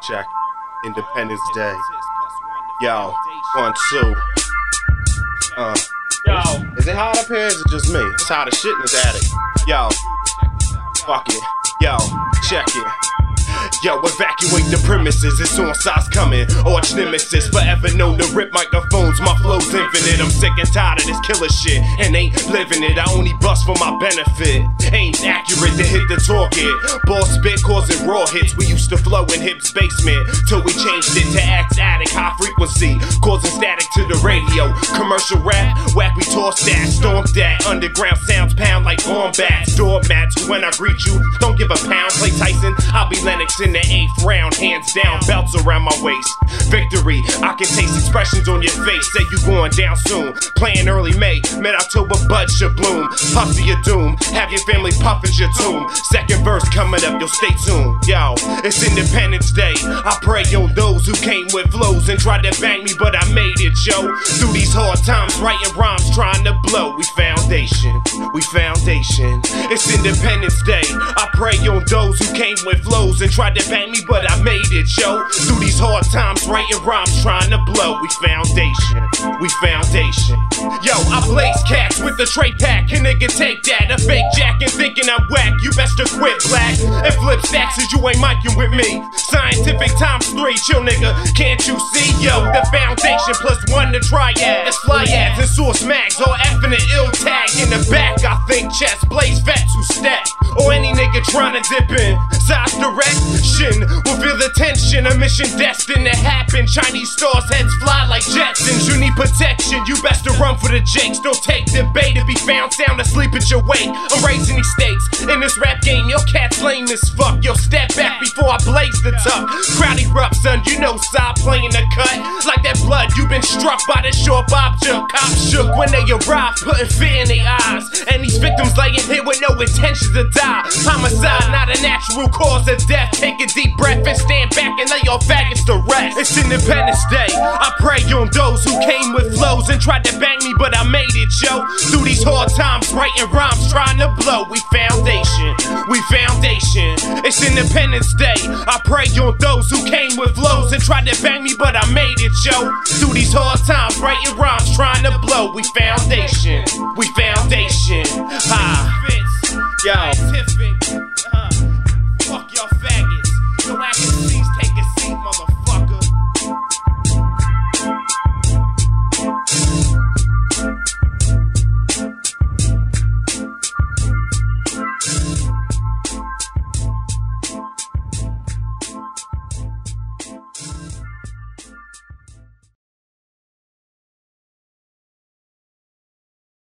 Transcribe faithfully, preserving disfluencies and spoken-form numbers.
check. Independence Day. Yo, one, two. Uh. Yo. Is it hot up here? Is it just me? It's hot as shit in this attic. Yo. Fuck it. Yo, check it. Yo, evacuate the premises, it's on size coming. Arch nemesis, forever known to rip microphones. My flow's infinite, I'm sick and tired of this killer shit and ain't living it. I only bust for my benefit. Ain't accurate to hit the target. Ball spit causing raw hits. We used to flow in Hip's basement till we changed it to Axe Addict. High frequency, causing static to the radio. Commercial rap, whack we toss that, stomp that. Underground sounds pound like bombats. Doormats, when I greet you, don't give a pound. Play Tyson, I'll be Lennox in the eighth round, hands down, belts around my waist. Victory, I can taste expressions on your face. Say you going down soon. Playing early May, mid-October, bud should bloom. Puff to your doom, have your family puffin' your tomb. Second verse coming up, yo, stay tuned. Yo, it's Independence Day. I pray on those who came with flows and tried to bang me, but I made it, yo. Through these hard times, writing rhymes, trying to blow. We foundation, we foundation. It's Independence Day. I pray on those who came with flows and tried to bang me, but I made it, yo. Through these hard times, writing rhymes, trying to blow. We foundation, we foundation. Yo, I blaze cats with the tray pack. A nigga take that, a fake jack and thinking I'm whack. You best to quit, black, and flip stacks as you ain't micing with me. Scientific times three, chill nigga, can't you see? Yo, the foundation plus one to triad. That's fly ads and source mags, all F in the ill tag. In the back, I think chest, blaze vets who stack. Or any nigga trying to dip in. Size direction will feel the tension. A mission destined to happen. Chinese stars, heads fly like Jetsons. You need protection, you best to run for the jakes. Don't take the bait to be found sound asleep at your wake. I'm raising these stakes in this rap game. Your cat's lame as fuck. Yo, step back before I blaze the tuck. Crowd erupt, son, you know side playing the cut. Like that blood, you been struck by the short object. Cops shook when they arrived, putting fear in their eyes. And these victims laying here with no intention to die. Homicide, not a natural cause of death. Take a deep breath and stand back and lay your faggots to rest. It's Independence Day. I pray on those who came with flows and tried to bang me, but I made it, yo. Through these hard times, writing rhymes, trying to blow. We foundation, we foundation. It's Independence Day. I pray on those who came with flows and tried to bang me, but I made it, yo. Through these hard times, writing rhymes, trying to blow. We foundation, we